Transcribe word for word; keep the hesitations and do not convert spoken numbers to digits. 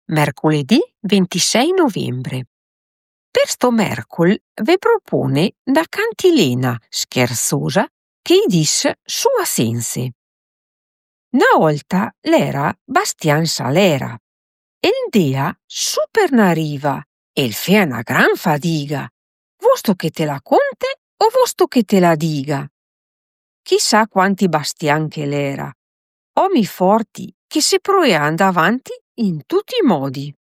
mercoledì ventisei novembre. Per sto mercol ve propone da cantilena scherzosa che i dis sua sense. Una volta l'era Bastian Salera e l'dea super nariva e il fea una gran fadiga, vosto che te la conte o vosto che te la diga. Chissà quanti Bastian che l'era, omi forti che se proean davanti in tutti i modi.